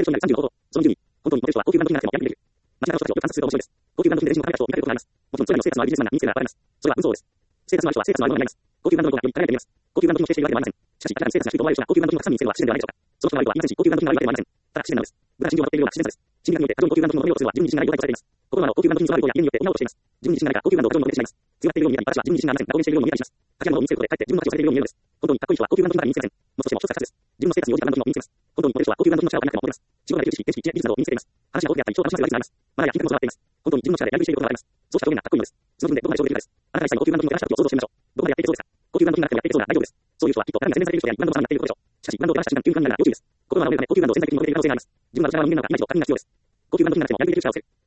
症になる30のこと。その順位。本当にモテる人は高級ブランド品がなくてもやりにできる。街中の人たちを観察すると面白いです。高級ブランド品でレジの高い人を見かけることがあります。もちろんそれらのステータスのあるビジネスマンが身につけるのが現れます。それは運送です。ステータスのある人はステータスのあるものになります。高級ブランドの方がより輝いて見えます。高級ブランド品を否定しているわけではありません。しかし、明らかにステータスが低いと思われる人が高級ブランド品をたくさん身につけるのは不自然ではないでしょうか。その人の愛は言いませんし、高級ブランド品が悪いわけではありません。ただ不自然なのです。部下が信用を持っているような不自然さです。心理学によって過剰に高級ブランド品の飲みをするは自分に自信がない状態とされています。心の高級ブランド品に座る人や家によって補おうとしています。自分に自信がないから高級ブランドを過剰に求めてしまいます。強がっているように見えたり、私は自分に自信がありません。雑魚にしているように見えたりします。高いものを身につけることで、かえって自分の価値をされているように見えるのです。本当にかっこいい人は高級ブランド品が身につけません。もう少しも一つ二つです。自分のステータスに応じたブランド品を身につけます。本当にモテる人は高級ブランド品の力を借りなくてもモテます。仕事ができるし、知識、知識などを身につけています。話が豊富であったり、超楽しませるがいつもあります。マナーや品格も備わっています。本当に自分の力でやりくりしていることがあります。そうした表現がかっこいいのです。その分でどこまで衝撃的です。あなたが一切の高級ブランド品を手放した時を想像してみましょう。どこまでやっていけそうですか。高級ブランド品がなくてもやっていけそうなら大丈夫です。そういう人はきっと中身が洗練されている人やブランドの様になっていることでしょう。しかし、ブランドを手放した瞬間、急に不安になるのは要注意です。心が折れるため高級ブランドを潜在的に求めている可能性があります。自分は疑いを見るのが上手い人を確認が必要です。高級ブランド品がなくてもやりくりできる力をつける。